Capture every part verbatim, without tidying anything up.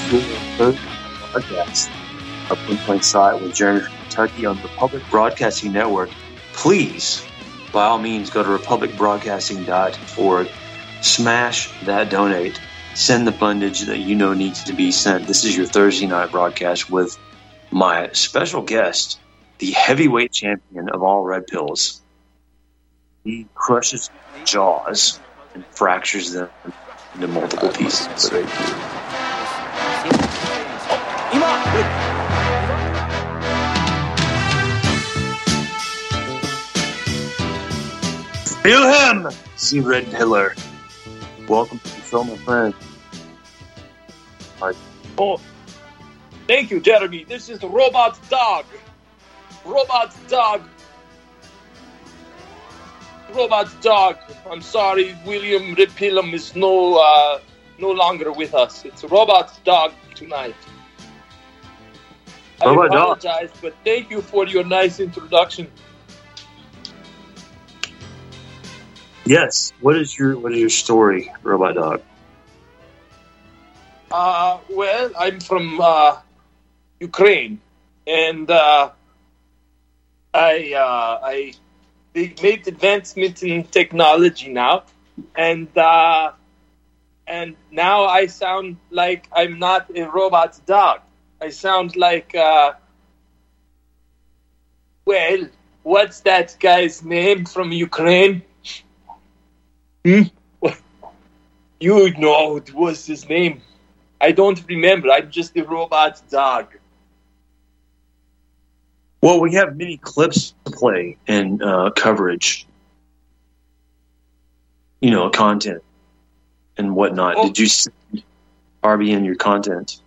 to the third podcast of In Plain Sight with Jeremy from Kentucky on the Republic Broadcasting Network. Please, by all means, go to republic broadcasting dot org, smash that donate, send the fundage that you know needs to be sent. This is your Thursday night broadcast with my special guest, the heavyweight champion of all red pills. He crushes jaws and fractures them into multiple pieces. Wilhelm C. Red Pillar. Welcome to the show, my friend. Right. Oh, thank you, Jeremy. This is Robot Dog. Robot Dog. Robot Dog. I'm sorry, William Repillum is no uh, no longer with us. It's Robot Dog tonight. I Robot apologize, Dog. But thank you for your nice introduction. Yes. What is your What is your story, Robot Dog? Uh, well, I'm from uh, Ukraine, and uh, I uh, I they made advancements in technology now, and uh, and now I sound like I'm not a robot dog. I sound like uh, well, what's that guy's name from Ukraine? Hmm? You know what was his name? I don't remember. I'm just a robot dog. Well, we have many clips to play and uh, coverage, you know, content and whatnot. Oh. Did you send R B N your content?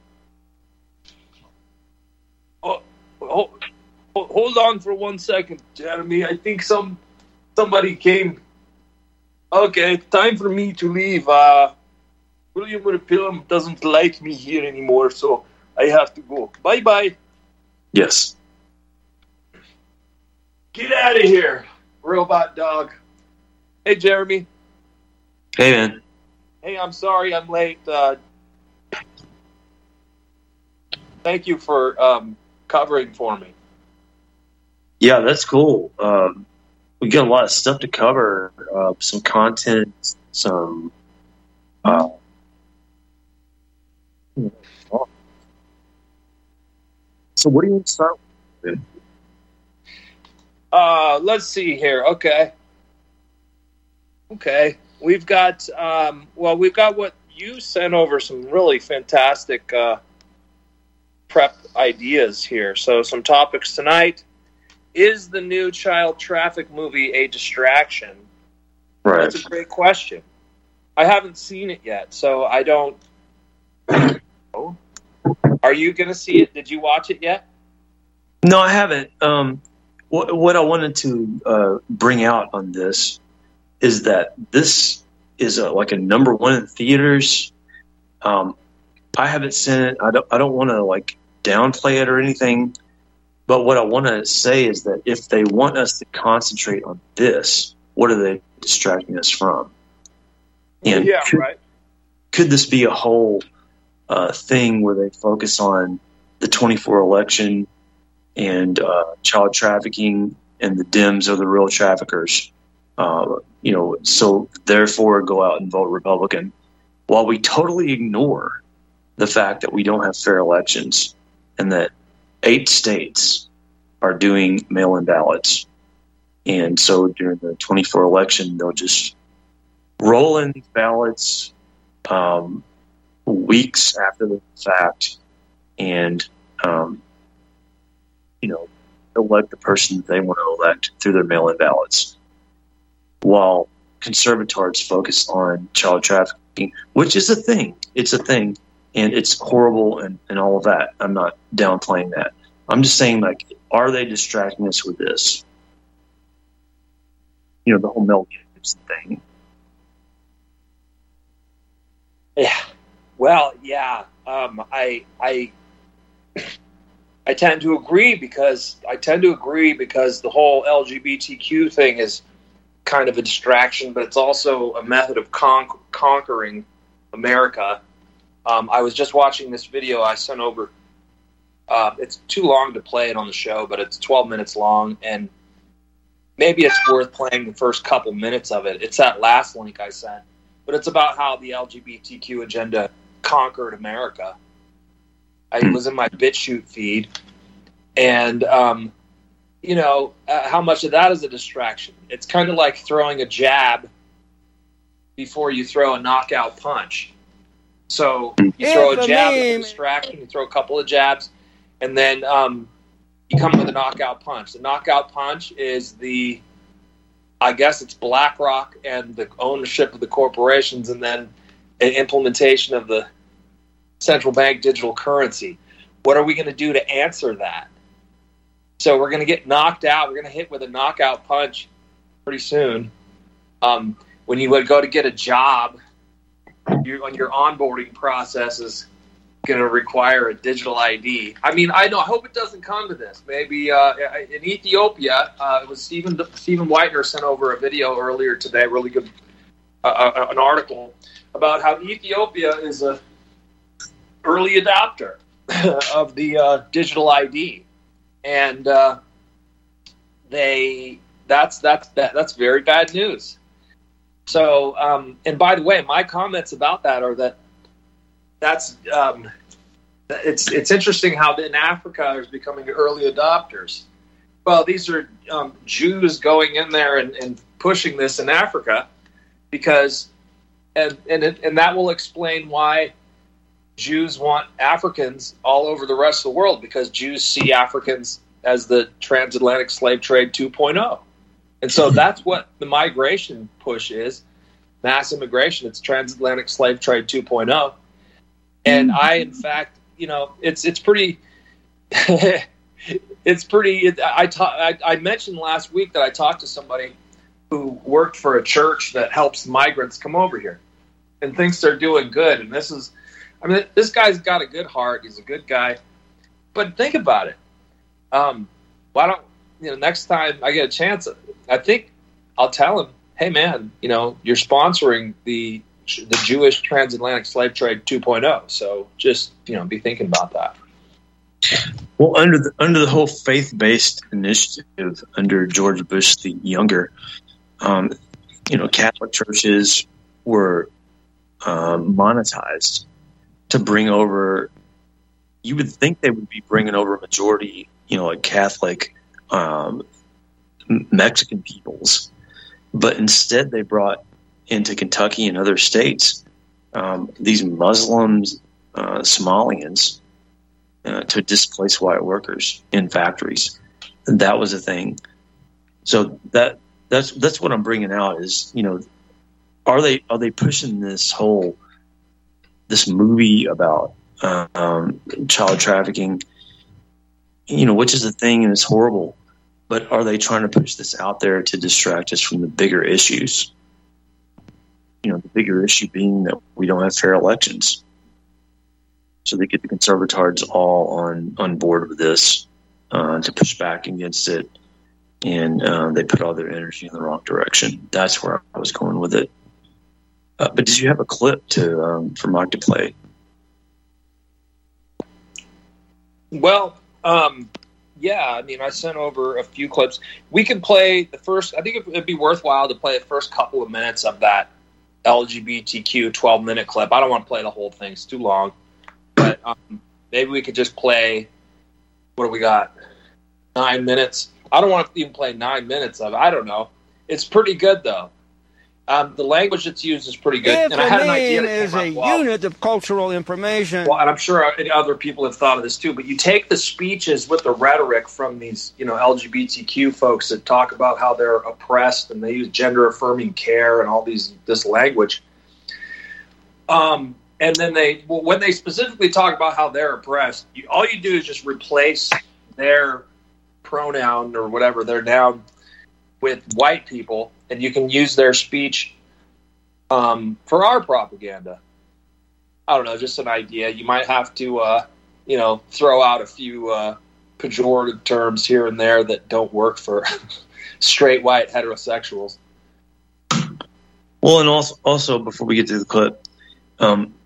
Oh, oh, oh, hold on for one second, Jeremy. I think some somebody came. Okay, time for me to leave. Uh, William Repillum doesn't like me here anymore, so I have to go. Bye-bye. Yes. Get out of here, robot dog. Hey, Jeremy. Hey, man. Hey, I'm sorry I'm late. Uh, thank you for um, covering for me. Yeah, that's cool. Um, we got a lot of stuff to cover. Uh, some content, some. Uh, so, what do you want to start with? Uh, let's see here. Okay. Okay. We've got, um, well, we've got what you sent over, some really fantastic uh, prep ideas here. So, some topics tonight. Is the new child traffic movie a distraction? Right. That's a great question. I haven't seen it yet, so I don't know. Are you going to see it? Did you watch it yet? No, I haven't. Um, what, what I wanted to uh, bring out on this is that this is a, like a number one in theaters. Um, I haven't seen it. I don't. I don't want to like downplay it or anything. But what I want to say is that if they want us to concentrate on this, what are they distracting us from? And yeah, could, right. Could this be a whole uh, thing where they focus on the twenty-four election and uh, child trafficking, and the Dems are the real traffickers? Uh, you know, so therefore go out and vote Republican, while we totally ignore the fact that we don't have fair elections and that eight states are doing mail-in ballots. And so during the twenty-four election, they'll just roll in these ballots um, weeks after the fact and, um, you know, elect the person that they want to elect through their mail-in ballots, while conservatards focus on child trafficking, which is a thing. It's a thing. And it's horrible and, and all of that. I'm not downplaying that. I'm just saying, like, are they distracting us with this? You know, the whole Mel Gibson thing. Yeah. Well, yeah. Um, I I I tend to agree because I tend to agree because the whole L G B T Q thing is kind of a distraction, but it's also a method of con- conquering America. Um, I was just watching this video I sent over. Uh, it's too long to play it on the show, but it's twelve minutes long, and maybe it's worth playing the first couple minutes of it. It's that last link I sent, but it's about how the L G B T Q agenda conquered America. I was in my BitChute feed, and um, you know uh, how much of that is a distraction. It's kind of like throwing a jab before you throw a knockout punch. So you throw a jab as a distraction, you throw a couple of jabs, and then um, you come with a knockout punch. The knockout punch is the, I guess it's BlackRock and the ownership of the corporations, and then an implementation of the central bank digital currency. What are we going to do to answer that? So we're going to get knocked out. We're going to hit with a knockout punch pretty soon. Um, when you would go to get a job, you, on your onboarding process is going to require a digital I D. I mean, I know. I hope it doesn't come to this. Maybe uh, in Ethiopia, uh, it was Stephen Stephen Whitener sent over a video earlier today, really good, uh, uh, an article about how Ethiopia is a early adopter of the uh, digital I D, and uh, they that's that's that, that's very bad news. So, um, and by the way, my comments about that are that that's um, it's it's interesting how in Africa is becoming early adopters. Well, these are um, Jews going in there and, and pushing this in Africa because, and and it, and that will explain why Jews want Africans all over the rest of the world, because Jews see Africans as the transatlantic slave trade two point oh. And so that's what the migration push is, mass immigration. It's transatlantic slave trade two point oh. And I, in fact, you know, it's it's pretty, it's pretty, it, I, ta- I, I mentioned last week that I talked to somebody who worked for a church that helps migrants come over here and thinks they're doing good. And this is, I mean, this guy's got a good heart. He's a good guy. But think about it. Um, why don't, you know, next time I get a chance, I think I'll tell him, hey, man, you know, you're sponsoring the the Jewish transatlantic slave trade two point oh. So just, you know, be thinking about that. Well, under the under the whole faith-based initiative under George Bush the Younger, um, you know, Catholic churches were um, monetized to bring over. You would think they would be bringing over a majority, you know, like Catholic um, Mexican peoples, but instead they brought into Kentucky and other states um, these Muslims, uh, Somalians, uh, to displace white workers in factories. And that was a thing. So that that's that's what I'm bringing out is, you know, are they are they pushing this whole this movie about uh, um, child trafficking, you know, which is a thing and it's horrible, but are they trying to push this out there to distract us from the bigger issues? You know, the bigger issue being that we don't have fair elections. So they get the conservatards all on, on board with this uh, to push back against it, and uh, they put all their energy in the wrong direction. That's where I was going with it. Uh, but did you have a clip to um, for Mike to play? Well, um, yeah, I mean, I sent over a few clips. We can play the first, I think it'd be worthwhile to play the first couple of minutes of that L G B T Q twelve-minute clip. I don't want to play the whole thing. It's too long. But um, maybe we could just play, what do we got, nine minutes? I don't want to even play nine minutes of it. I don't know. It's pretty good, though. Um, the language that's used is pretty good. If and I had an idea that is came a up, well, unit of cultural information. Well, and I'm sure other people have thought of this too, but you take the speeches with the rhetoric from these, you know, L G B T Q folks that talk about how they're oppressed and they use gender-affirming care and all these this language. Um, and then they, well, when they specifically talk about how they're oppressed, you, all you do is just replace their pronoun or whatever, their noun, with white people, and you can use their speech um, for our propaganda. I don't know, just an idea. You might have to, uh, you know, throw out a few uh, pejorative terms here and there that don't work for straight white heterosexuals. Well, and also, also before we get to the clip, um,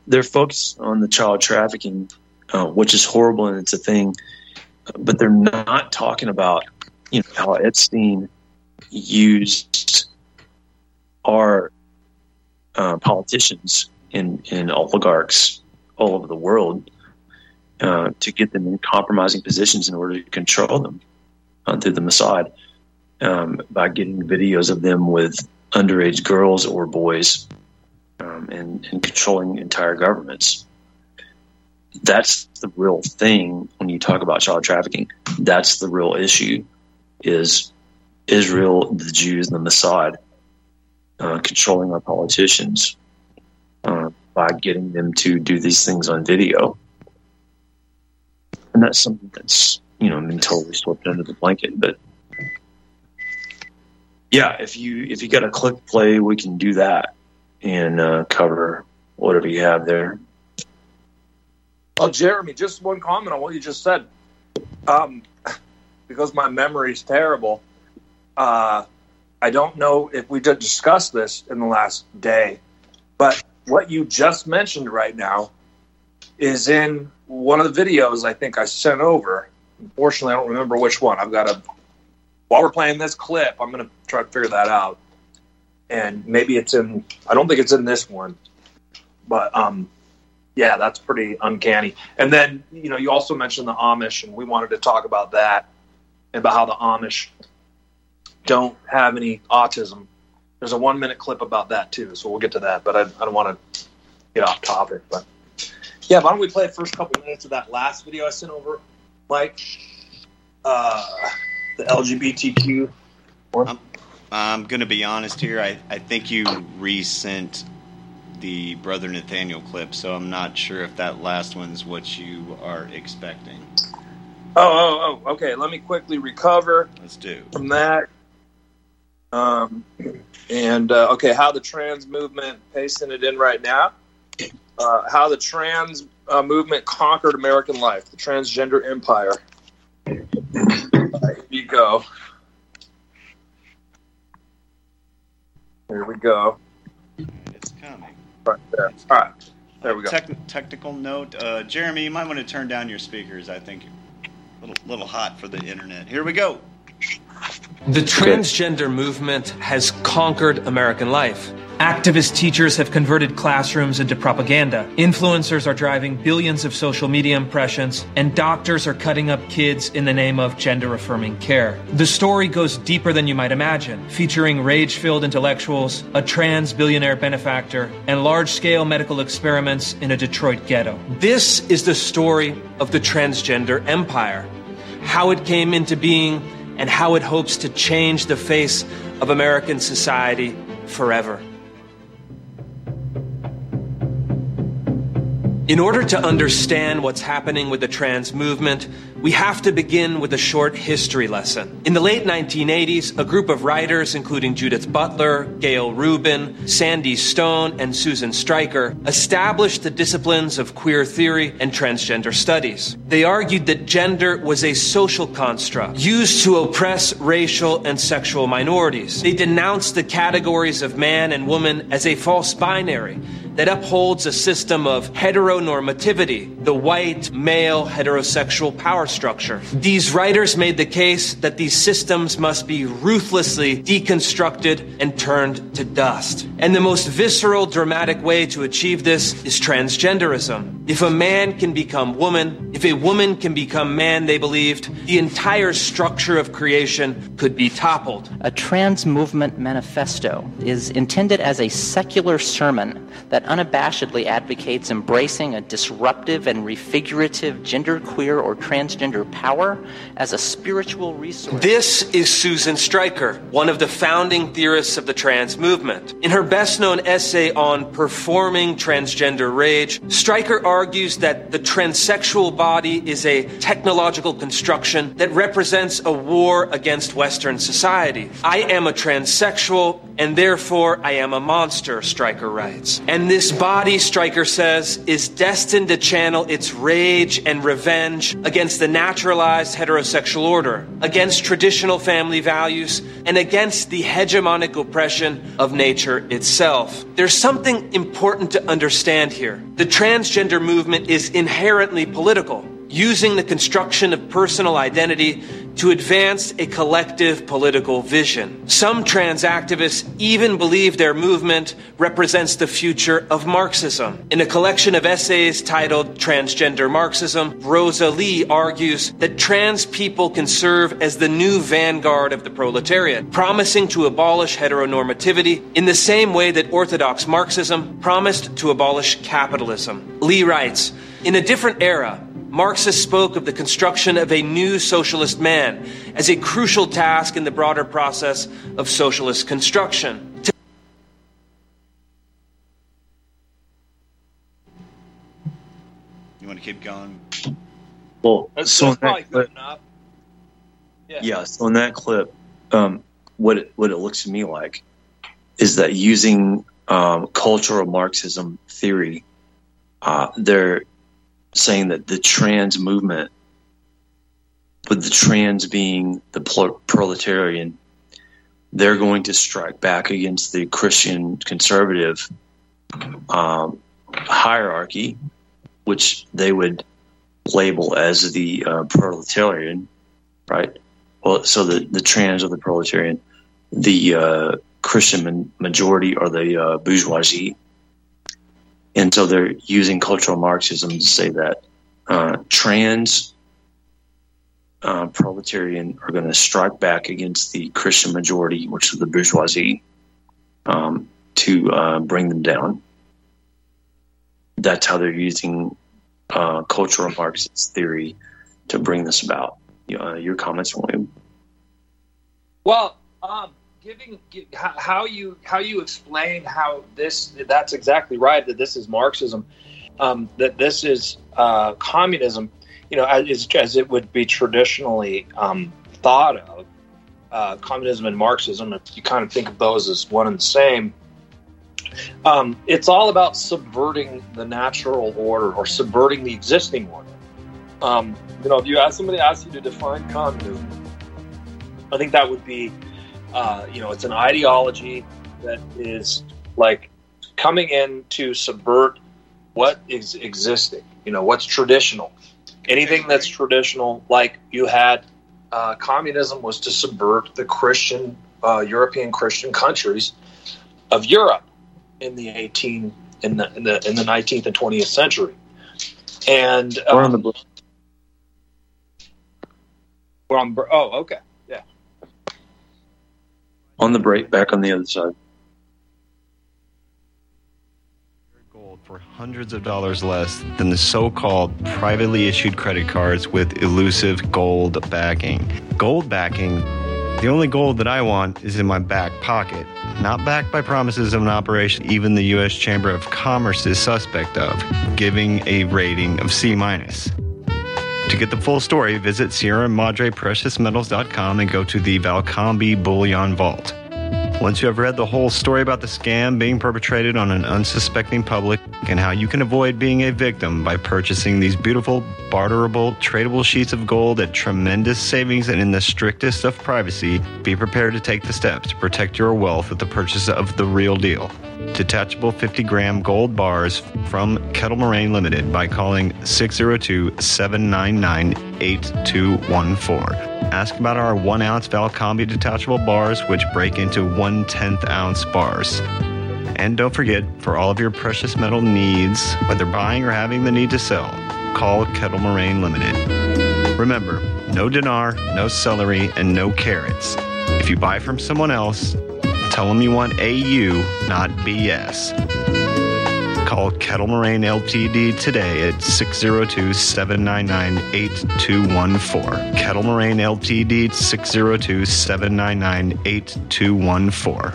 they're focused on the child trafficking, uh, which is horrible and it's a thing, but they're not talking about, you know, how Epstein used our uh, politicians and, and oligarchs all over the world uh, to get them in compromising positions in order to control them uh, through the Mossad um, by getting videos of them with underage girls or boys um, and, and controlling entire governments. That's the real thing when you talk about child trafficking. That's the real issue, is Israel, the Jews, and the Mossad uh, controlling our politicians uh, by getting them to do these things on video. And that's something that's, you know, been totally swept under the blanket. But yeah, if you if you got a click play, we can do that and uh, cover whatever you have there. Oh, Jeremy, just one comment on what you just said. Um, because my memory is terrible, uh, I don't know if we did discuss this in the last day, but what you just mentioned right now is in one of the videos I think I sent over. Unfortunately, I don't remember which one. I've got to, while we're playing this clip, I'm going to try to figure that out. And maybe it's in, I don't think it's in this one, but um, yeah, that's pretty uncanny. And then, you know, you also mentioned the Amish, and we wanted to talk about that, and about how the Amish don't have any autism. There's a one-minute clip about that, too, so we'll get to that. But I, I don't want to get off topic. But yeah, why don't we play the first couple minutes of that last video I sent over, Mike? Uh, the L G B T Q. I'm, I'm going to be honest here. I, I think you resent the Brother Nathaniel clip, so I'm not sure if that last one's what you are expecting. Oh, oh, oh, okay. Let me quickly recover. Let's do from that. Um, and uh, okay, how the trans movement, pasting it in right now. Uh, how the trans uh, movement conquered American life, the transgender empire. Here you go. Here we go. It's coming. Right there. All right. There we go. Tec- technical note. Uh, Jeremy, you might want to turn down your speakers. I think you're a little, little hot for the internet. Here we go. The transgender movement has conquered American life. Activist teachers have converted classrooms into propaganda. Influencers are driving billions of social media impressions, and doctors are cutting up kids in the name of gender-affirming care. The story goes deeper than you might imagine, featuring rage-filled intellectuals, a trans billionaire benefactor, and large-scale medical experiments in a Detroit ghetto. This is the story of the transgender empire, how it came into being, and how it hopes to change the face of American society forever. In order to understand what's happening with the trans movement, we have to begin with a short history lesson. In the late nineteen eighties, a group of writers, including Judith Butler, Gail Rubin, Sandy Stone, and Susan Stryker, established the disciplines of queer theory and transgender studies. They argued that gender was a social construct used to oppress racial and sexual minorities. They denounced the categories of man and woman as a false binary that upholds a system of heteronormativity, the white, male, heterosexual power structure. These writers made the case that these systems must be ruthlessly deconstructed and turned to dust. And the most visceral, dramatic way to achieve this is transgenderism. If a man can become woman, if a woman can become man, they believed, the entire structure of creation could be toppled. A trans movement manifesto is intended as a secular sermon that unabashedly advocates embracing a disruptive and refigurative genderqueer or transgender power as a spiritual resource. This is Susan Stryker, one of the founding theorists of the trans movement. In her best-known essay on performing transgender rage, Stryker argues that the transsexual body is a technological construction that represents a war against Western society. I am a transsexual, and therefore I am a monster, Stryker writes. And this body, Stryker says, is destined to channel its rage and revenge against the naturalized heterosexual order, against traditional family values, and against the hegemonic oppression of nature itself. There's something important to understand here. The transgender movement is inherently political, using the construction of personal identity to advance a collective political vision. Some trans activists even believe their movement represents the future of Marxism. In a collection of essays titled Transgender Marxism, Rosa Lee argues that trans people can serve as the new vanguard of the proletariat, promising to abolish heteronormativity in the same way that orthodox Marxism promised to abolish capitalism. Lee writes, in a different era, Marxists spoke of the construction of a new socialist man as a crucial task in the broader process of socialist construction. You want to keep going? Well, That's, so that's in probably that good clip, enough. Yeah. yeah, so in that clip, um, what it, what it looks to me like is that using um, cultural Marxism theory, uh, they're saying that the trans movement, with the trans being the proletarian, they're going to strike back against the Christian conservative um, hierarchy, which they would label as the uh, proletarian, right? Well, so the, the trans are the proletarian, the uh, Christian majority are the uh, bourgeoisie. And so they're using cultural Marxism to say that uh, trans uh, proletarian are going to strike back against the Christian majority, which is the bourgeoisie, um, to uh, bring them down. That's how they're using uh, cultural Marxist theory to bring this about. Uh, your comments, William? Well, um, giving give, how you how you explain how this that's exactly right, that this is Marxism, um, that this is uh, communism, you know, as, as it would be traditionally um, thought of. Uh, communism and Marxism, if you kind of think of those as one and the same, um, it's all about subverting the natural order or subverting the existing order. Um, you know, if you ask somebody asks you to define communism, I think that would be, uh, you know, it's an ideology that is like coming in to subvert what is existing, you know, what's traditional. Anything that's traditional, like you had, uh, communism was to subvert the Christian, uh, European Christian countries of Europe in the eighteen in the in the in the nineteenth and twentieth century, and um, We're on the book. We're on. Oh, okay. Yeah. On the break, back on the other side. Gold for hundreds of dollars less than the so-called privately issued credit cards with elusive gold backing. Gold backing, the only gold that I want is in my back pocket, not backed by promises of an operation even the U S Chamber of Commerce is suspect of, giving a rating of C minus. To get the full story, visit Sierra Madre Precious Metals dot com and go to the Valcambi Bullion Vault. Once you have read the whole story about the scam being perpetrated on an unsuspecting public and how you can avoid being a victim by purchasing these beautiful, barterable, tradable sheets of gold at tremendous savings and in the strictest of privacy, be prepared to take the steps to protect your wealth with the purchase of the real deal. Detachable fifty gram gold bars from Kettle Moraine Limited by calling six oh two, seven nine nine, eight two one four. Ask about our one ounce Valcambi detachable bars, which break into one tenth ounce bars. And don't forget, for all of your precious metal needs, whether buying or having the need to sell, call Kettle Moraine Limited. Remember, no dinar, no celery, and no carrots. If you buy from someone else, tell them you want A U, not B S. Call Kettle Moraine Ltd today at six oh two, seven nine nine, eight two one four. Kettle Moraine Ltd, six oh two, seven nine nine, eight two one four.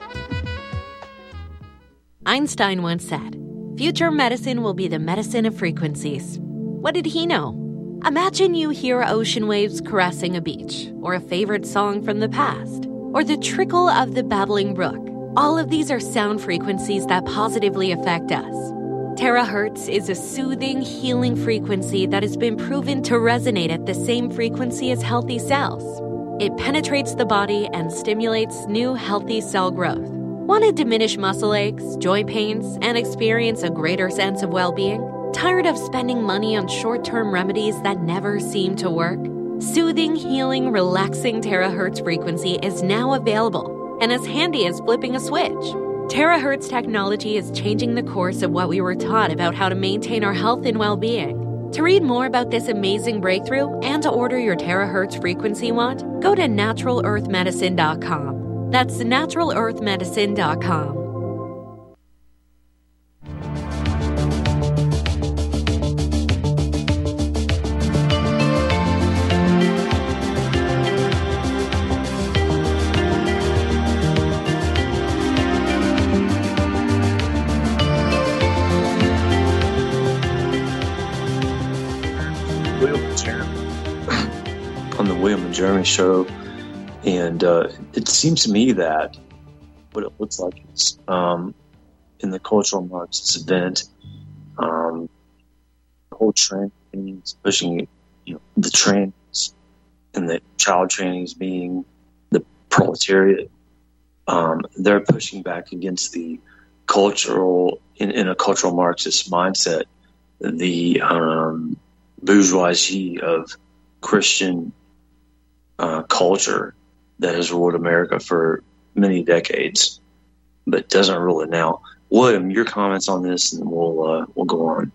Einstein once said, "Future medicine will be the medicine of frequencies." What did he know? Imagine you hear ocean waves caressing a beach, or a favorite song from the past, or the trickle of the babbling brook. All of these are sound frequencies that positively affect us. Terahertz is a soothing, healing frequency that has been proven to resonate at the same frequency as healthy cells. It penetrates the body and stimulates new, healthy cell growth. Want to diminish muscle aches, joint pains, and experience a greater sense of well-being? Tired of spending money on short-term remedies that never seem to work? Soothing, healing, relaxing terahertz frequency is now available and as handy as flipping a switch. Terahertz technology is changing the course of what we were taught about how to maintain our health and well-being. To read more about this amazing breakthrough and to order your terahertz frequency wand, go to natural earth medicine dot com. That's natural earth medicine dot com. On the William and Jeremy show, and uh, it seems to me that what it looks like is um, in the cultural Marxist event, um, the whole trend is pushing, you know, the trans and the child trainings being the proletariat. Um, they're pushing back against the cultural, in, in a cultural Marxist mindset, the um, bourgeoisie of Christian uh, culture that has ruled America for many decades, but doesn't rule it now. William, your comments on this, and we'll uh, we'll go on.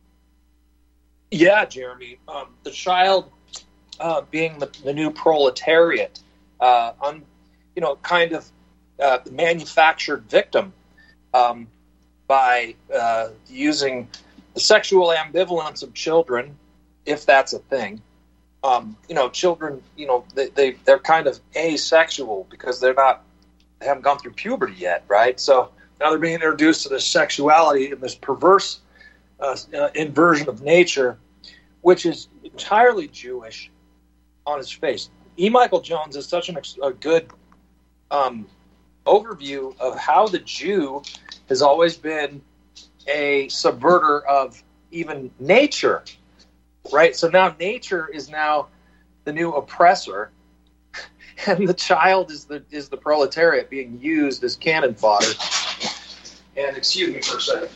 Yeah, Jeremy, um, the child uh, being the, the new proletariat, uh, un, you know, kind of uh, the manufactured victim um, by uh, using the sexual ambivalence of children, if that's a thing. Um, you know, children, you know, they, they, they're kind of asexual because they're not, they haven't gone through puberty yet, right? So now they're being introduced to this sexuality and this perverse uh, uh, inversion of nature, which is entirely Jewish on its face. E. Michael Jones is such an, a good um, overview of how the Jew has always been a subverter of even nature. Right, so now nature is now the new oppressor, and the child is the is the proletariat being used as cannon fodder. And excuse me for a second.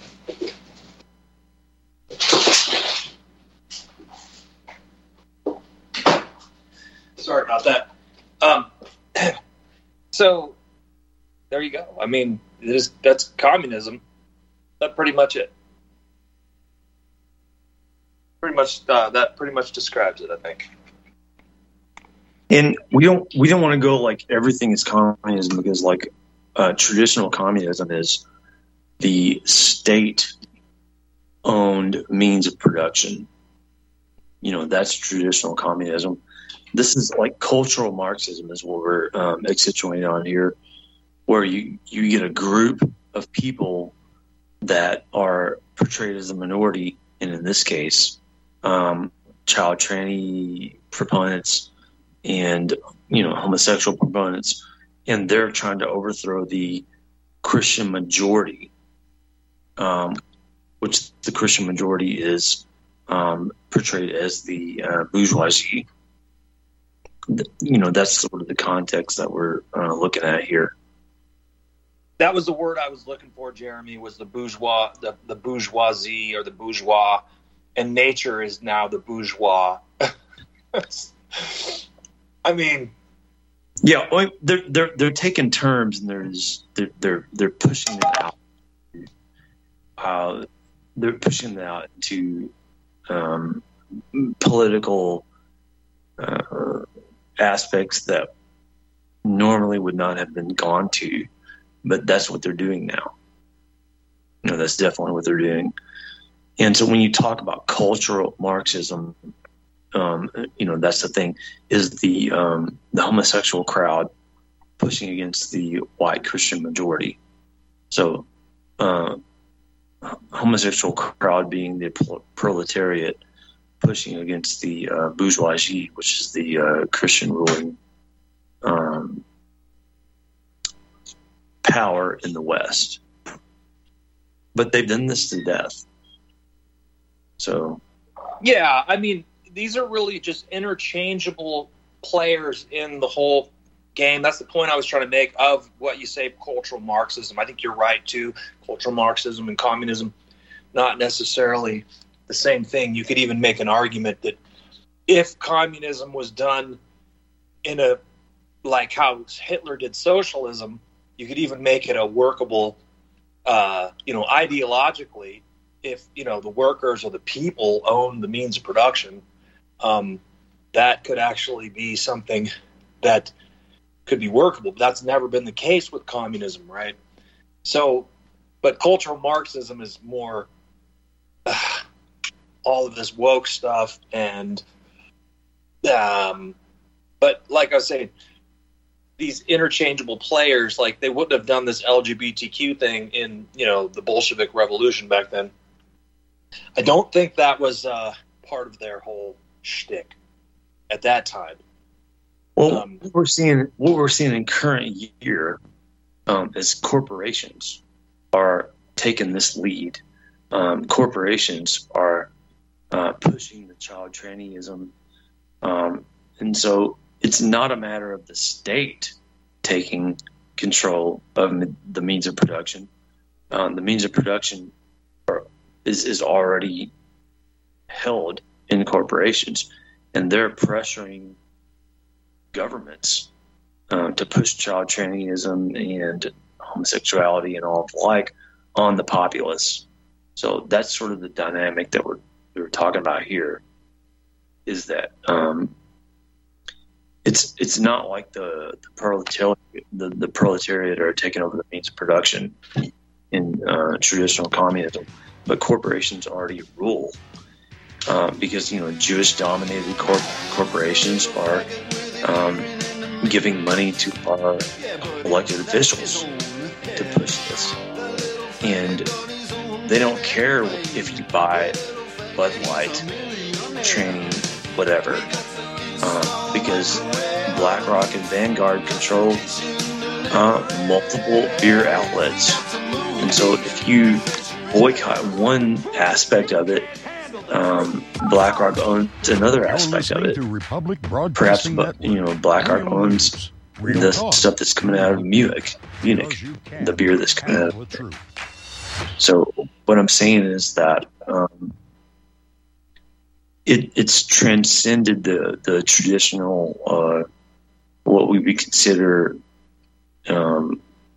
Sorry about that. Um, so there you go. I mean, it is, that's communism. That's pretty much it. Pretty much uh, that pretty much describes it, I think. And we don't we don't want to go like everything is communism, because like uh, traditional communism is the state owned means of production. You know, that's traditional communism. This is like cultural Marxism is what we're um, accentuating on here, where you, you get a group of people that are portrayed as a minority, and in this case, um, child tranny proponents and, you know, homosexual proponents, and they're trying to overthrow the Christian majority, um, which the Christian majority is um, portrayed as the uh, bourgeoisie. You know, that's sort of the context that we're uh, looking at here. That was the word I was looking for, Jeremy, was the bourgeois, the, the bourgeoisie or the bourgeois, and nature is now the bourgeois. I mean, yeah, well, they're they're they're taking terms and there's they're they're they're pushing it out. Uh, they're pushing it out to um, political uh, aspects that normally would not have been gone to, but that's what they're doing now. You know, that's definitely what they're doing. And so when you talk about cultural Marxism, um, you know, that's the thing, is the um, the homosexual crowd pushing against the white Christian majority. So uh, homosexual crowd being the proletariat pushing against the uh, bourgeoisie, which is the uh, Christian ruling um, power in the West. But they've done this to death. So, yeah, I mean, these are really just interchangeable players in the whole game. That's the point I was trying to make of what you say, cultural Marxism. I think you're right, too. Cultural Marxism and communism, not necessarily the same thing. You could even make an argument that if communism was done in a, like how Hitler did socialism, you could even make it a workable, uh, you know, ideologically, if, you know, the workers or the people own the means of production, um, that could actually be something that could be workable. But that's never been the case with communism, right? So, but cultural Marxism is more uh, all of this woke stuff. And, um, but like I was saying, these interchangeable players, like they wouldn't have done this L G B T Q thing in, you know, the Bolshevik Revolution back then. I don't think that was uh, part of their whole shtick at that time. Well, um, what we're seeing, what we're seeing in current year, um, is corporations are taking this lead. Um, corporations are uh, pushing the child traineeism, um, and so it's not a matter of the state taking control of the means of production. Um, the means of production are, is is already held in corporations, and they're pressuring governments uh, to push child traineeism and homosexuality and all of the like on the populace. So that's sort of the dynamic that we're we're talking about here. Is that um, it's it's not like the the proletariat the, the proletariat are taking over the means of production in uh, traditional communism, but corporations already rule uh, because you know Jewish dominated corp- corporations are um, giving money to our elected officials to push this, and they don't care if you buy Bud Light, Tranny, whatever, uh, because BlackRock and Vanguard control uh, multiple beer outlets. And so if you boycott one aspect of it, um, BlackRock owns another aspect of it. Perhaps, you know, BlackRock owns the stuff that's coming out of Munich, Munich, the beer that's coming out of it. So what I'm saying is that um, it, it's transcended the, the traditional, uh, what we would consider um,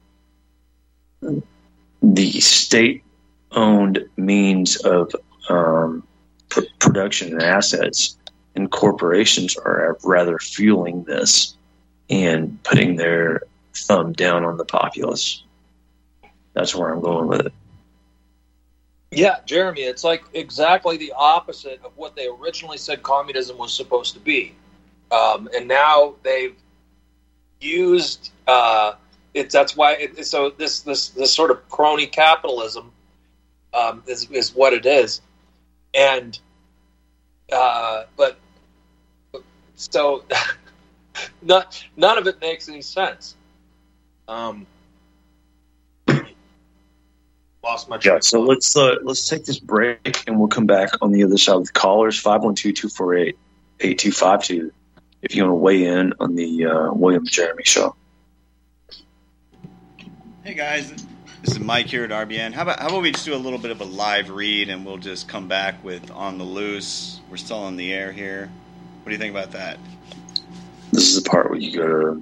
the state-owned means of um, pr- production and assets, and corporations are rather fueling this and putting their thumb down on the populace. That's where I'm going with it. Yeah, Jeremy, it's like exactly the opposite of what they originally said communism was supposed to be. Um, and now they've used uh, it. That's why. It, so this this this sort of crony capitalism um, is is what it is, and uh, but so not none of it makes any sense. Um, lost my yeah. So let's uh, let's take this break, and we'll come back on the other side with callers five one two, two four eight, eight two five two. If you want to weigh in on the uh, William Jeremy show. Hey guys, this is Mike here at R B N. How about how about we just do a little bit of a live read, and we'll just come back with On the Loose. We're still on the air here. What do you think about that? This is the part where you go to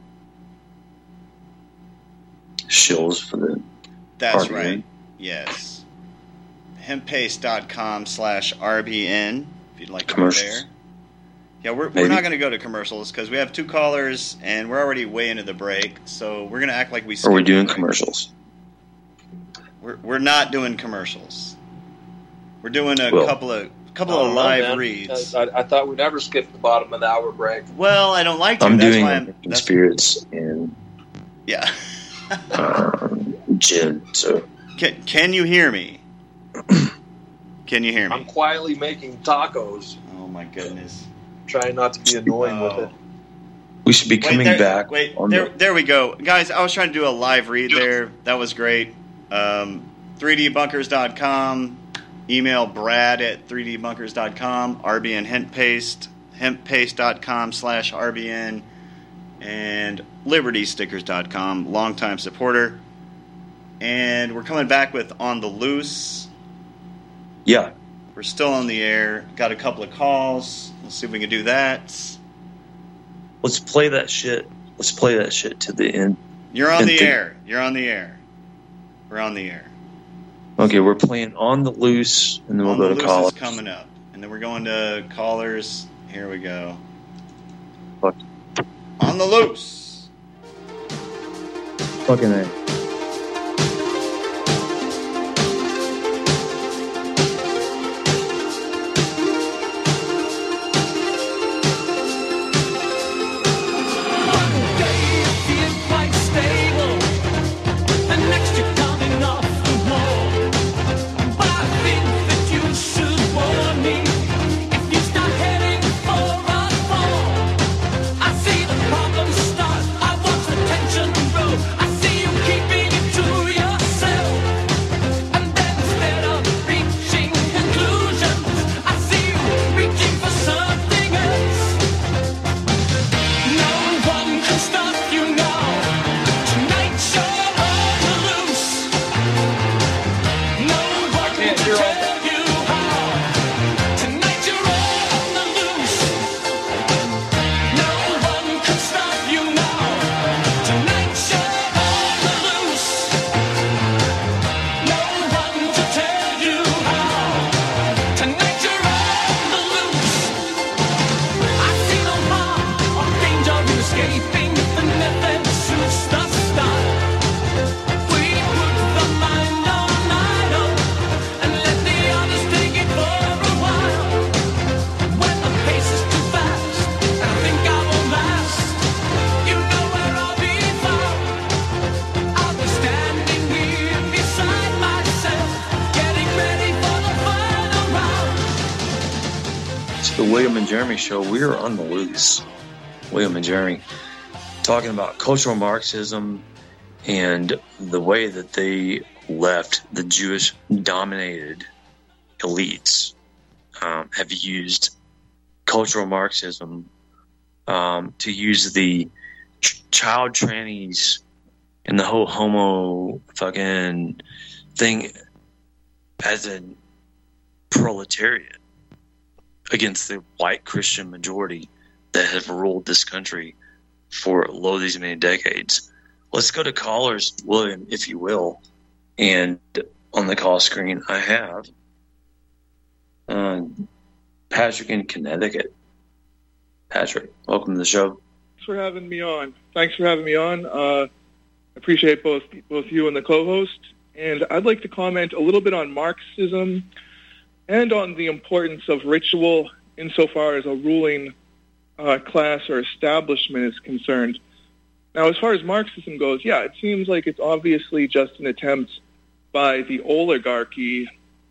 shills for the That's R B N. right. Yes. hemppaste.com slash RBN if you'd like to go there. Yeah, we're, we're not going to go to commercials because we have two callers and we're already way into the break. So we're going to act like we. Are we doing commercials? We're we're not doing commercials. We're doing a well, couple of couple of live know, reads. I, I thought we never skipped the bottom of the hour break. Well, I don't like to. I'm that's doing why I'm, that's, spirits and yeah, um, gin. So can can you hear me? Can you hear me? I'm quietly making tacos. Oh my goodness. Trying not to be annoying oh. with it. We should be coming wait, there, back. Wait, on there, the- there we go. Guys, I was trying to do a live read there. That was great. Um, three D bunkers dot com. Email Brad at three D bunkers dot com. R B N Hemp Paste. hemp paste dot com slash R B N. And liberty stickers dot com. Longtime supporter. And we're coming back with On the Loose. Yeah. We're still on the air. Got a couple of calls. Let's see if we can do that. Let's play that shit. Let's play that shit to the end. You're on And the th- air. You're on the air. We're on the air. Okay, we're playing On the Loose, and then we'll On go the to Loose callers. is coming up. And then we're going to callers. Here we go. Fuck. On the Loose. Fucking A. William and Jeremy show. We are on the loose. William and Jeremy talking about cultural Marxism and the way that they left the Jewish dominated elites um, have used cultural Marxism um, to use the ch- child trannies and the whole homo fucking thing as a proletariat against the white Christian majority that have ruled this country for lo these many decades. Let's go to callers, William, if you will. And on the call screen, I have uh, Patrick in Connecticut. Patrick, welcome to the show. Thanks for having me on. Thanks for having me on. Uh, I appreciate both both you and the co-host. And I'd like to comment a little bit on Marxism and on the importance of ritual insofar as a ruling uh, class or establishment is concerned. Now, as far as Marxism goes, yeah, it seems like it's obviously just an attempt by the oligarchy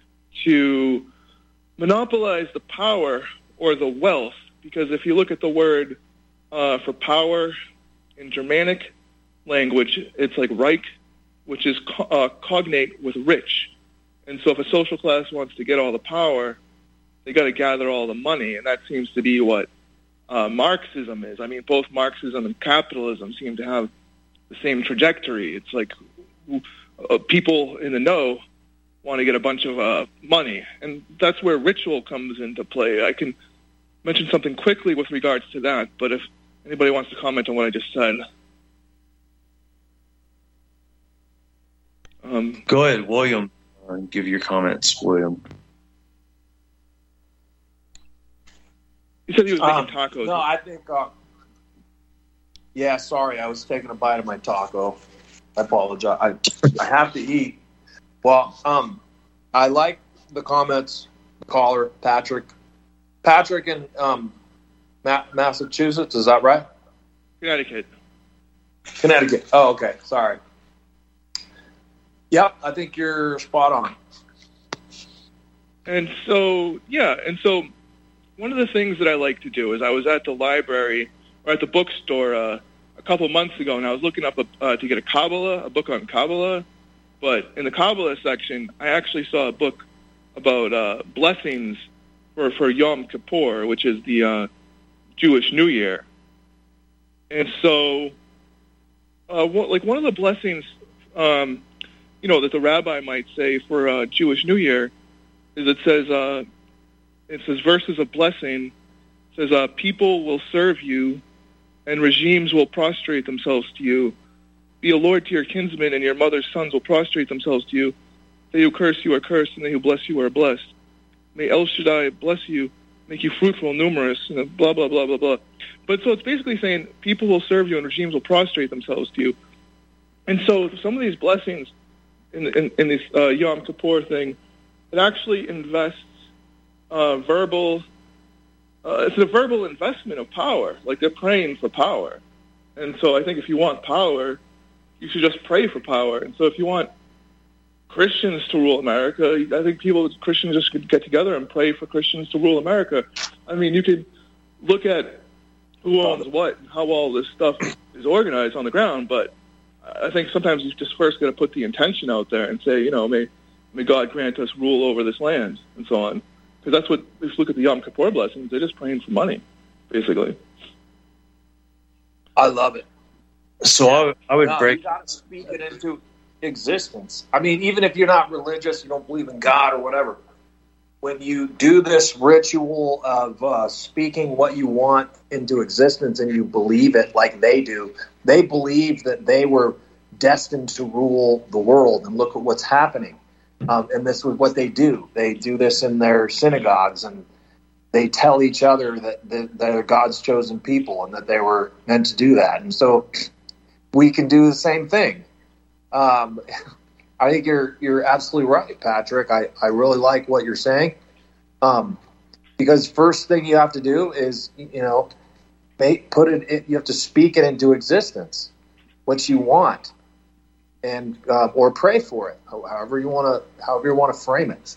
to monopolize the power or the wealth, because if you look at the word uh, for power in Germanic language, it's like Reich, which is co- uh, cognate with rich. And so if a social class wants to get all the power, they got to gather all the money, and that seems to be what uh, Marxism is. I mean, both Marxism and capitalism seem to have the same trajectory. It's like uh, people in the know want to get a bunch of uh, money, and that's where ritual comes into play. I can mention something quickly with regards to that, but if anybody wants to comment on what I just said. Um, Go ahead, William. Uh, give your comments, William. You said he was making Um, tacos. No, I think. Uh, yeah, sorry, I was taking a bite of my taco. I apologize. I I have to eat. Well, um, I like the comments. The caller, Patrick, Patrick in um, Ma- Massachusetts. Is that right? Connecticut. Connecticut. Oh, okay. Sorry. Yep, I think you're spot on. And so, yeah, and so one of the things that I like to do is I was at the library or at the bookstore uh, a couple months ago, and I was looking up a, uh, to get a Kabbalah, a book on Kabbalah. But in the Kabbalah section, I actually saw a book about uh, blessings for, for Yom Kippur, which is the uh, Jewish New Year. And so, uh, what, like one of the blessings, um, you know, that the rabbi might say for uh, Jewish New Year is it says, uh, it says verses of blessing. It says, uh, people will serve you and regimes will prostrate themselves to you. Be a lord to your kinsmen, and your mother's sons will prostrate themselves to you. They who curse you are cursed, and they who bless you are blessed. May El Shaddai bless you, make you fruitful and numerous, and blah, blah, blah, blah, blah. But so it's basically saying people will serve you and regimes will prostrate themselves to you. And so some of these blessings in, in, in this uh, Yom Kippur thing, it actually invests uh, verbal, uh, it's a verbal investment of power. Like they're praying for power. And so I think if you want power, you should just pray for power. And so if you want Christians to rule America, I think people, Christians just could get together and pray for Christians to rule America. I mean, you could look at who owns what and how all this stuff is organized on the ground, but I think sometimes you just first got to put the intention out there and say, you know, may may God grant us rule over this land and so on. Because that's what, if you look at the Yom Kippur blessings, they're just praying for money, basically. I love it. So I, would- I would No, break. you got to speak it into existence. I mean, even if you're not religious, you don't believe in God or whatever, when you do this ritual of uh, speaking what you want into existence and you believe it like they do, they believe that they were destined to rule the world, and look at what's happening. Um, and this was what they do. They do this in their synagogues, and they tell each other that, that they're God's chosen people and that they were meant to do that. And so we can do the same thing. Um, I think you're you're absolutely right, Patrick. I, I really like what you're saying. Um, because first thing you have to do is, you know, make, put it, it, you have to speak it into existence, what you want, and uh, or pray for it, however you want to, however you want to frame it.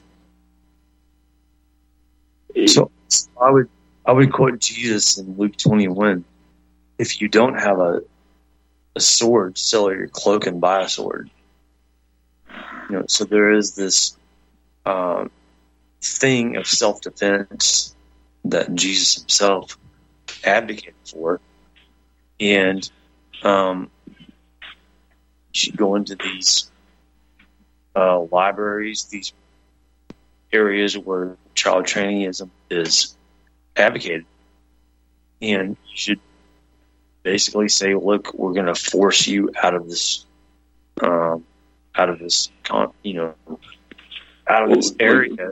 So I would I would quote Jesus in Luke twenty-one. If you don't have a a sword, sell your cloak and buy a sword. You know, so there is this um, thing of self-defense that Jesus himself advocated for, and um, you should go into these uh, libraries, these areas where child training is, is advocated, and you should basically say, look, we're going to force you out of this, um, out of this, con- you know, out of this area.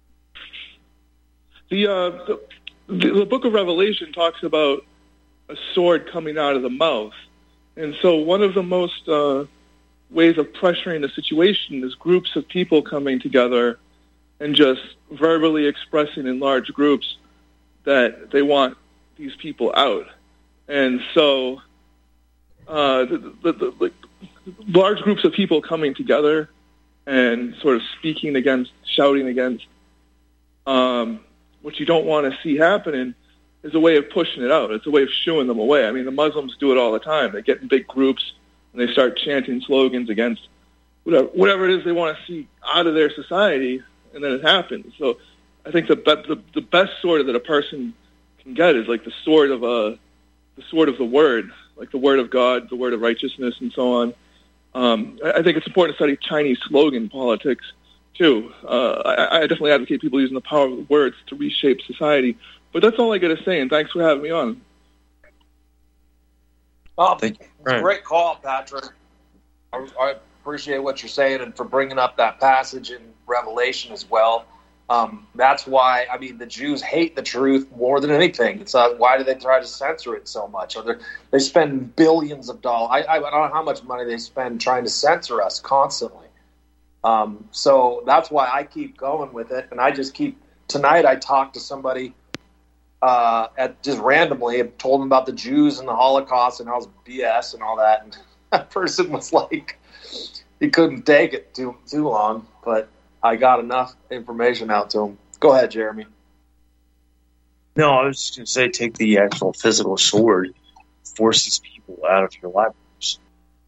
The, uh, the the book of Revelation talks about a sword coming out of the mouth. And so one of the most uh, ways of pressuring the situation is groups of people coming together and just verbally expressing in large groups that they want these people out. And so uh, the, the, the, the large groups of people coming together and sort of speaking against, shouting against, um, what you don't want to see happening is a way of pushing it out. It's a way of shooing them away. I mean, the Muslims do it all the time. They get in big groups and they start chanting slogans against whatever, whatever it is they want to see out of their society, and then it happens. So I think the the, the best sword that a person can get is like the sword of a the sword of the word, like the word of God, the word of righteousness, and so on. Um, I, I think it's important to study Chinese slogan politics too. Uh, I, I definitely advocate people using the power of words to reshape society. But that's all I got to say, and thanks for having me on. Oh, Thank you. it's a great call, Patrick. I, I appreciate what you're saying and for bringing up that passage in Revelation as well. Um, that's why, I mean, the Jews hate the truth more than anything. It's uh, why do they try to censor it so much? Or they spend billions of dollars. I, I don't know how much money they spend trying to censor us constantly. Um, so that's why I keep going with it. And I just keep, tonight I talked to somebody uh, at just randomly and told them about the Jews and the Holocaust and how it was B S and all that. And that person was like, he couldn't take it too too long, but I got enough information out to him. Go ahead, Jeremy. No, I was just going to say, take the actual physical sword force these people out of your libraries,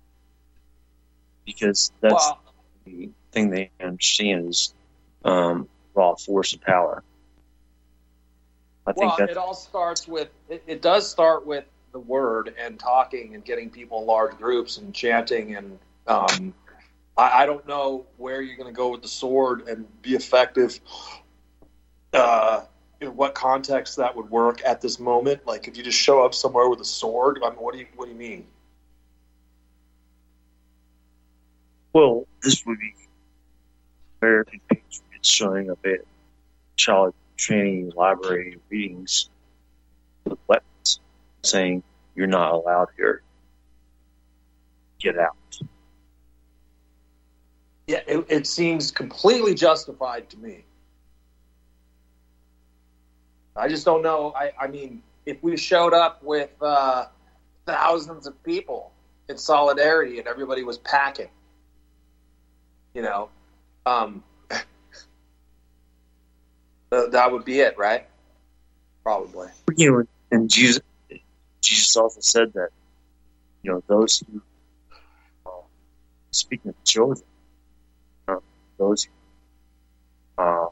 because that's Well, the thing they understand is um, raw force and power. I think well, that's it all starts with, it, it does start with the word and talking and getting people in large groups and chanting. And um, I, I don't know where you're going to go with the sword and be effective. Uh, in what context that would work at this moment? Like if you just show up somewhere with a sword, I mean, what do you what do you mean? well, this would be American patriots showing up at child training library readings with weapons, saying you're not allowed here. Get out. Yeah, it, it seems completely justified to me. I just don't know. I, I mean, if we showed up with uh, thousands of people in solidarity and everybody was packing, you know, um, that would be it, right? Probably. You know, and Jesus, Jesus also said that, you know, those who, uh, speaking of children, uh, those who, uh,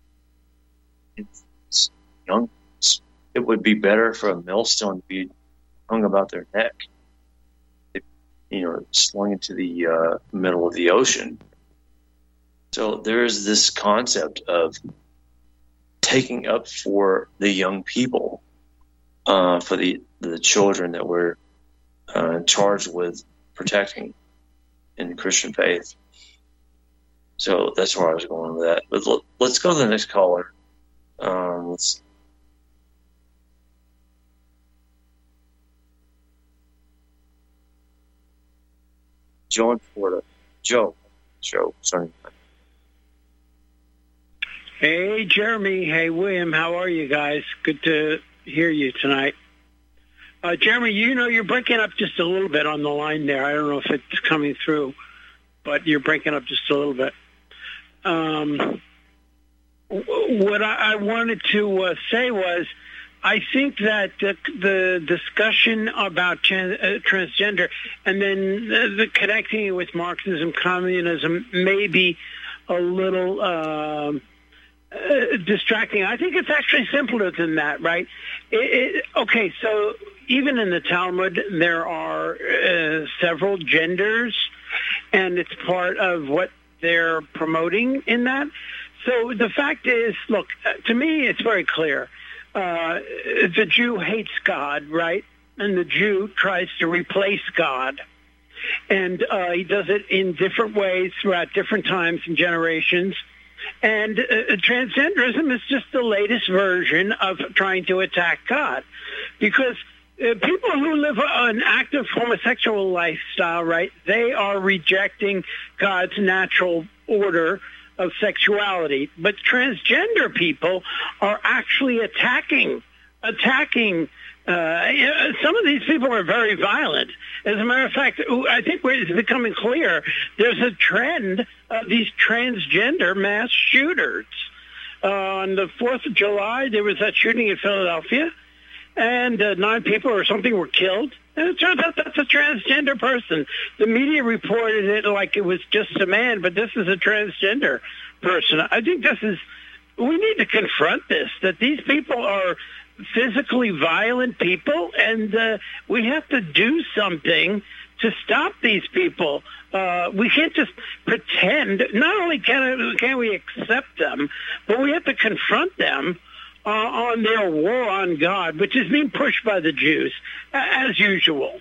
young, it would be better for a millstone to be hung about their neck, if, you know, slung into the uh, middle of the ocean. So there is this concept of taking up for the young people, uh, for the, the children that we're uh, charged with protecting in the Christian faith. So that's where I was going with that. But l- let's go to the next caller. Um, let's. Joe in Florida. Joe. Joe. Sorry. Hey, Jeremy. Hey, William. How are you guys? Good to hear you tonight. Uh, Jeremy, you know, you're breaking up just a little bit on the line there. I don't know if it's coming through, but you're breaking up just a little bit. Um, what I, I wanted to uh, say was, I think that the, the discussion about trans, uh, transgender and then the, the connecting it with Marxism, communism may be a little uh, uh, distracting. I think it's actually simpler than that, right? It, it, okay, so even in the Talmud, there are uh, several genders, and it's part of what they're promoting in that. So the fact is, look, to me, it's very clear. Uh, the Jew hates God, right? And the Jew tries to replace God. And uh, he does it in different ways throughout different times and generations. And uh, transgenderism is just the latest version of trying to attack God. Because uh, people who live an active homosexual lifestyle, right, they are rejecting God's natural order of sexuality. But transgender people are actually attacking, attacking. Uh, some of these people are very violent. As a matter of fact, I think it's becoming clear there's a trend of these transgender mass shooters. Uh, on the fourth of July, there was that shooting in Philadelphia, and uh, nine people or something were killed. And it turns out that's a transgender person. The media reported it like it was just a man, but this is a transgender person. I think this is, we need to confront this, that these people are physically violent people, and uh, we have to do something to stop these people. Uh, we can't just pretend. Not only can, can we accept them, but we have to confront them Uh, on their war on God, which is being pushed by the Jews, as usual.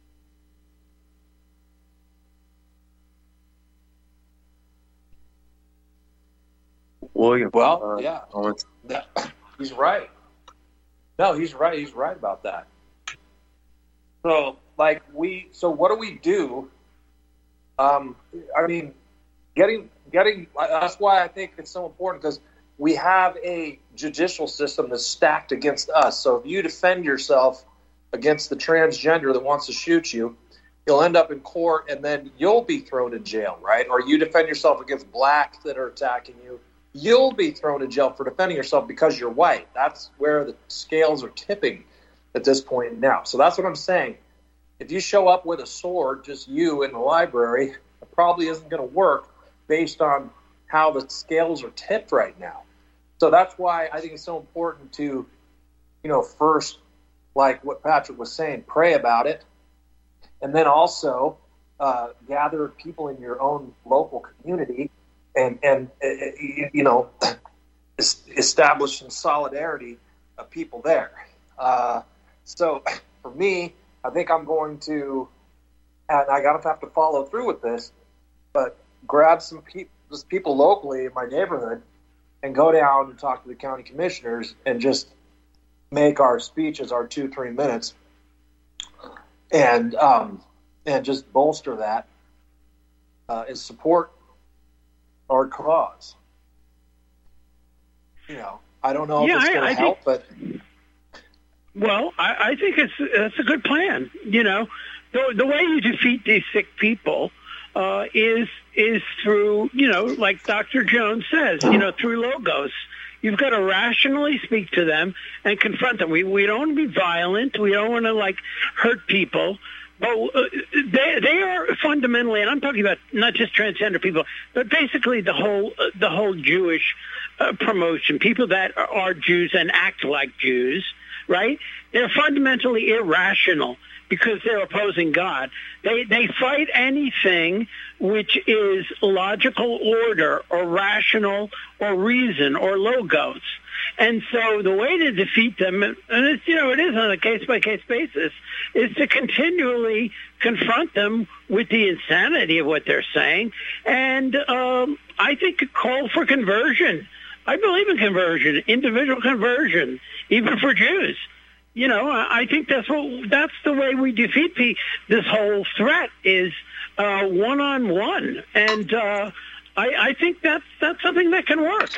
William. Well, uh, yeah, uh, that, he's right. No, he's right. He's right about that. So, like, we, so what do we do? Um, I mean, getting, getting, that's why I think it's so important, because we have a judicial system that's stacked against us. So if you defend yourself against the transgender that wants to shoot you, you'll end up in court, and then you'll be thrown in jail, right? Or you defend yourself against blacks that are attacking you, you'll be thrown in jail for defending yourself because you're white. That's where the scales are tipping at this point now. So that's what I'm saying. if you show up with a sword, just you in the library, it probably isn't going to work based on how the scales are tipped right now. So that's why I think it's so important to, you know, first, like what Patrick was saying, pray about it, and then also uh, gather people in your own local community and, and uh, you know, establish some solidarity of people there. Uh, so for me, I think I'm going to, and I gotta have to follow through with this, but grab some pe- just people locally in my neighborhood and go down and talk to the county commissioners and just make our speeches our two, three minutes and um, and just bolster that uh, and support our cause. You know, I don't know yeah, if it's going to help, think, but... Well, I, I think it's it's a good plan. You know, the, the way you defeat these sick people uh, is is through, you know, like Doctor Jones says, you know, through logos. You've got to rationally speak to them and confront them. We we don't want to be violent. We don't want to like hurt people. But uh, they they are fundamentally, and I'm talking about not just transgender people, but basically the whole uh, the whole Jewish uh, promotion. People that are, are Jews and act like Jews. Right? They're fundamentally irrational because they're opposing God. They they fight anything which is logical order or rational or reason or logos. And so the way to defeat them, and it's, you know, it is on a case-by-case basis, is to continually confront them with the insanity of what they're saying. And um, I think a call for conversion. I believe in conversion, individual conversion, even for Jews. You know, I think that's what that's the way we defeat the, this whole threat is uh, one-on-one, and uh, I, I think that's that's something that can work.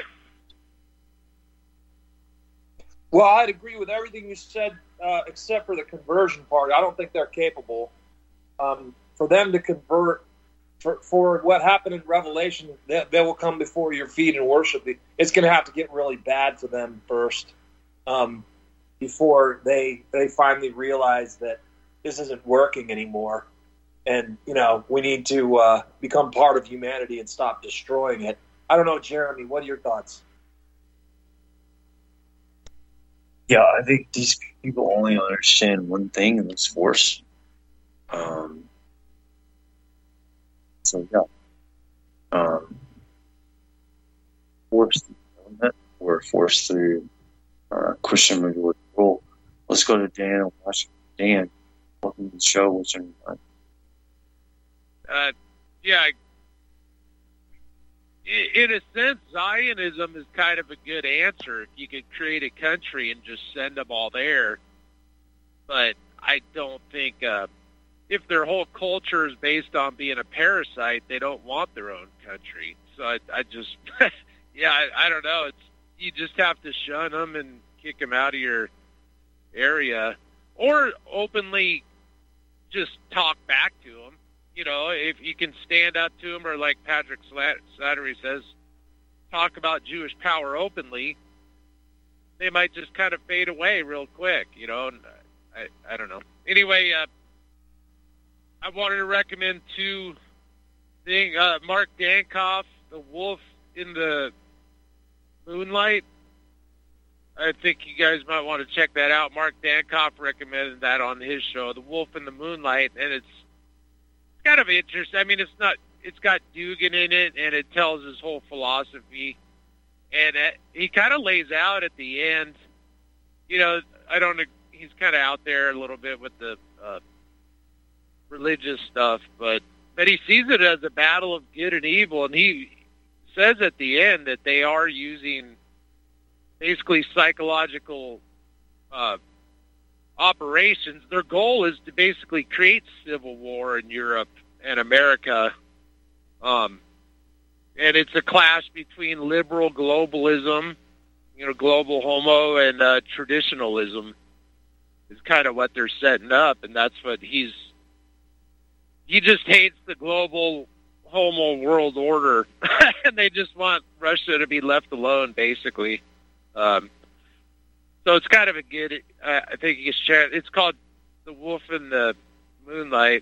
Well, I'd agree with everything you said, uh, except for the conversion part. I don't think they're capable. Um, for them to convert. For, for what happened in Revelation, they, they will come before your feet and worship you. It's going to have to get really bad for them first um, before they they finally realize that this isn't working anymore. And, you know, we need to uh, become part of humanity and stop destroying it. I don't know, Jeremy, what are your thoughts? Yeah, I think these people only understand one thing, and it's force. Um So yeah, um, forced through government or forced through uh, Christian majority rule. Let's go to Dan in Washington. Dan, welcome to the show. What's on your mind? Uh, yeah, in a sense, Zionism is kind of a good answer. If you could create a country and just send them all there, but I don't think. Uh, If their whole culture is based on being a parasite, they don't want their own country. So I, I just, yeah, I, I don't know. It's you just have to shun them and kick them out of your area, or openly just talk back to them. You know, if you can stand up to them, or like Patrick Slattery says, talk about Jewish power openly, they might just kind of fade away real quick. You know, and I, I don't know. Anyway. Uh, I wanted to recommend two things. Uh, Mark Dankoff, The Wolf in the Moonlight. I think you guys might want to check that out. Mark Dankoff recommended that on his show, The Wolf in the Moonlight, and it's kind of interesting. I mean, it's not. It's got Dugan in it, and it tells his whole philosophy. And it, he kind of lays out at the end. You know, I don't. He's kind of out there a little bit with the. Uh, religious stuff, but but he sees it as a battle of good and evil, and he says at the end that they are using basically psychological uh, operations. Their goal is to basically create civil war in Europe and America, um, and it's a clash between liberal globalism, you know, global homo, and uh, traditionalism is kind of what they're setting up, and that's what he's He just hates the global homo world order, and they just want Russia to be left alone, basically. Um, so it's kind of a good. Uh, I think you can share. It's called The Wolf in the Moonlight.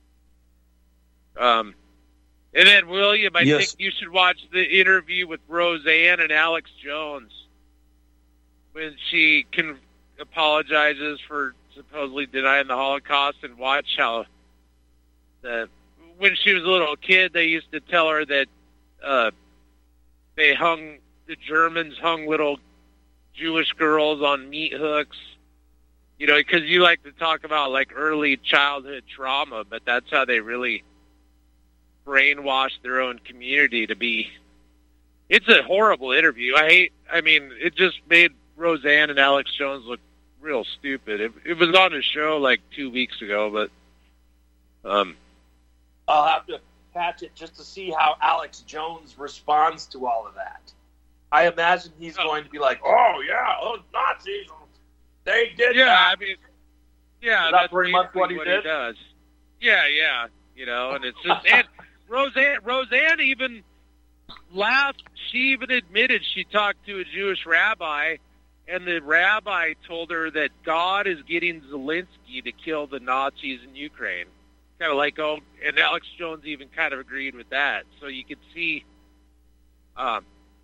Um, and then William, I Yes. think you should watch the interview with Roseanne and Alex Jones when she can apologizes for supposedly denying the Holocaust, and watch how the when she was a little kid, they used to tell her that uh, they hung the Germans hung little Jewish girls on meat hooks. You know, because you like to talk about like early childhood trauma, but that's how they really brainwashed their own community to be. It's a horrible interview. I hate. I mean, it just made Roseanne and Alex Jones look real stupid. It, it was on a show like two weeks ago, but um, I'll have to catch it just to see how Alex Jones responds to all of that. I imagine he's going to be like, "Oh yeah, those Nazis, they did yeah, that." I mean, yeah, Is that that's pretty much basically what he what did? he does. Yeah, yeah, you know, and it's just and Roseanne. Roseanne even laughed. She even admitted she talked to a Jewish rabbi, and the rabbi told her that God is getting Zelensky to kill the Nazis in Ukraine. Kind of like, oh, and Alex Jones even kind of agreed with that. So you could see, um,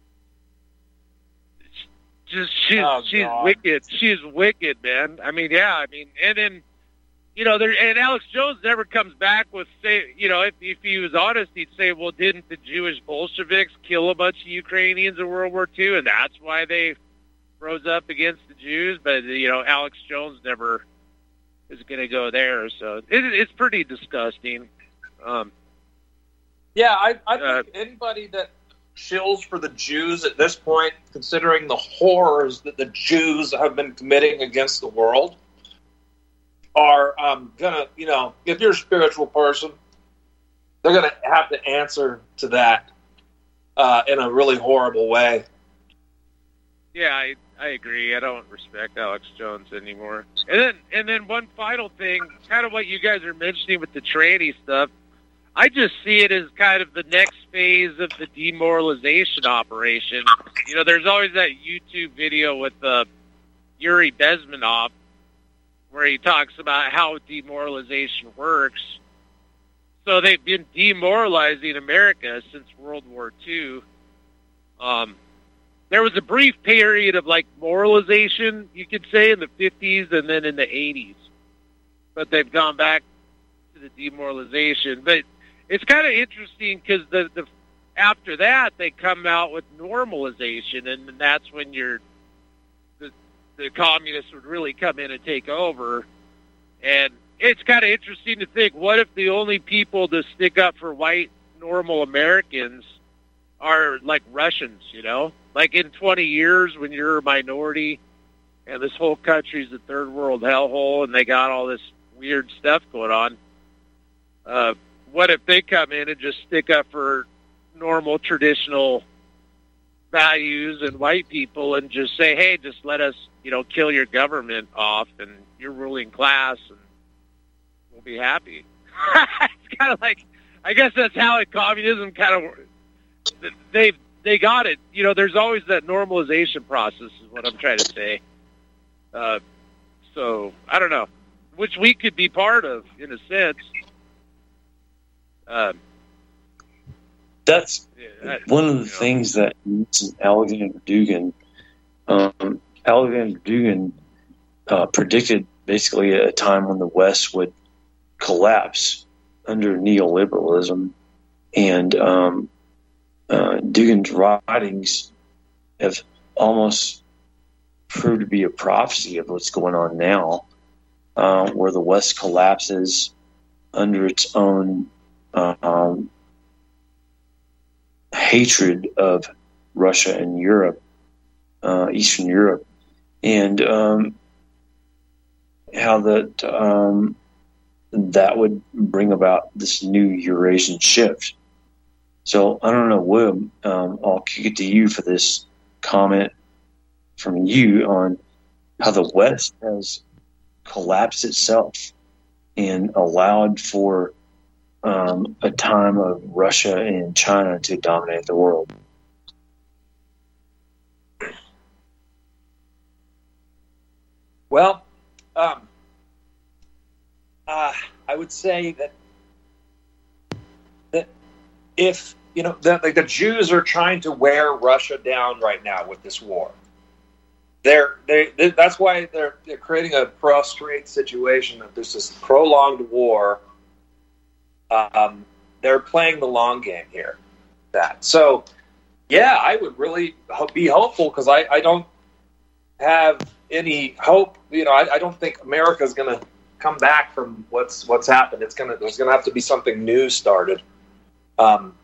just she's Oh, she's God. wicked. She's wicked, man. I mean, yeah, I mean, and then you know, there and Alex Jones never comes back with say, you know, if if he was honest, he'd say, well, didn't the Jewish Bolsheviks kill a bunch of Ukrainians in World War Two, and that's why they rose up against the Jews? But you know, Alex Jones never is going to go there, so it, it's pretty disgusting. Um, Yeah, I, I think Uh, anybody that shills for the Jews at this point, considering the horrors that the Jews have been committing against the world, are um, gonna, you know, if you're a spiritual person, they're gonna have to answer to that uh, in a really horrible way. Yeah, I I agree. I don't respect Alex Jones anymore. And then and then one final thing, kind of what you guys are mentioning with the tranny stuff. I just see it as kind of the next phase of the demoralization operation. You know, there's always that YouTube video with uh, Yuri Bezmenov where he talks about how demoralization works. So they've been demoralizing America since World War Two. Um, there was a brief period of like moralization, you could say, in the fifties and then in the eighties. But they've gone back to the demoralization. But it's kind of interesting because the, the after that they come out with normalization, and that's when you're the the communists would really come in and take over. And it's kind of interesting to think, what if the only people to stick up for white normal Americans are like Russians, you know? Like in twenty years when you're a minority and this whole country's a third world hellhole and they got all this weird stuff going on, uh, what if they come in and just stick up for normal traditional values and white people and just say, hey, just let us, you know, kill your government off and your ruling class and we'll be happy. It's kind of like, I guess that's how it, communism kind of, they they got it. You know, there's always that normalization process is what I'm trying to say. Uh, so, I don't know, which we could be part of in a sense. Um, That's yeah, I- one of the you know. things that Alexander Dugin, um, Alexander Dugin uh, predicted basically a time when the West would collapse under neoliberalism, and um, uh, Dugin's writings have almost proved to be a prophecy of what's going on now, uh, where the West collapses under its own uh, um, hatred of Russia and Europe, uh, Eastern Europe, and um, how that um, that would bring about this new Eurasian shift. So I don't know, Will. Um, I'll kick it to you for this comment from you on how the West has collapsed itself and allowed for Um, a time of Russia and China to dominate the world. Well, um, uh, I would say that that if you know, the, like the Jews are trying to wear Russia down right now with this war. They're they, they that's why they're they're creating a prostrate situation that there's this prolonged war. Um, they're playing the long game here. That so, yeah, I would really be hopeful because I, I don't have any hope. You know, I, I don't think America's going to come back from what's what's happened. It's gonna there's gonna have to be something new started. Um,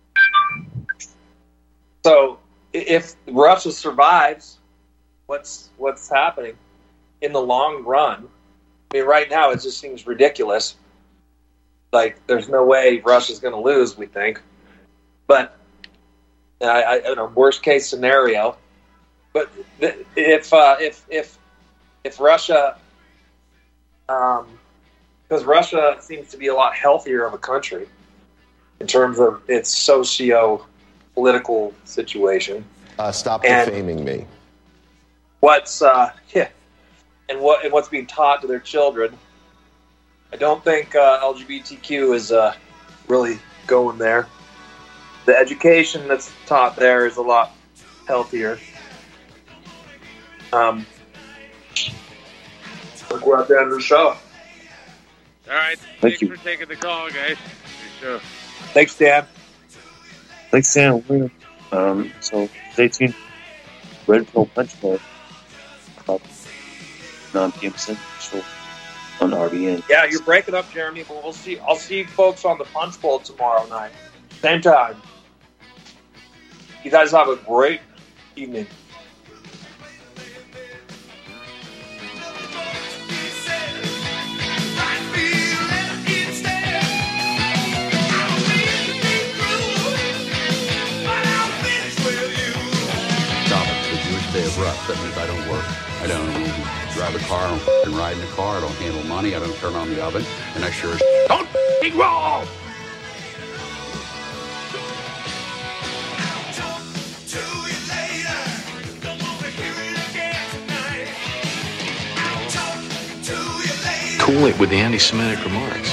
so if Russia survives, what's what's happening in the long run? I mean, right now it just seems ridiculous. Like there's no way Russia's going to lose. We think, but I, I you know, worst case scenario. But if uh, if if if Russia, um, because Russia seems to be a lot healthier of a country in terms of its socio-political situation. Uh, stop and defaming me. What's uh, yeah, and what and what's being taught to their children. I don't think uh, L G B T Q is uh, really going there. The education that's taught there is a lot healthier. Um, look, we're at the end of the show. All right. Thank Thanks you. for taking the call, guys. Good show. Thanks, Dan. Thanks, Dan. Um, so stay tuned. Red Pill Punch Bowl. About nine p.m. Central on R B N. Yeah, you're breaking up, Jeremy, but we'll see. I'll see you folks on the Punch Bowl tomorrow night. Same time. You guys have a great evening. Day of rust. That means I don't work. I don't drive a car. I don't f***ing ride in a car. I don't handle money. I don't turn on the oven. And I sure as don't f***ing roll! Cool it with the anti-Semitic remarks.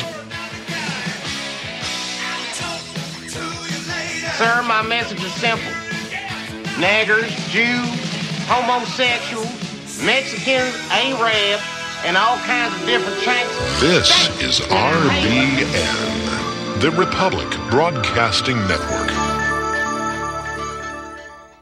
Sir, my message is simple. Naggers, Jews, homosexuals, Mexicans, Arabs, and all kinds of different chances. This is R B N, the Republic Broadcasting Network.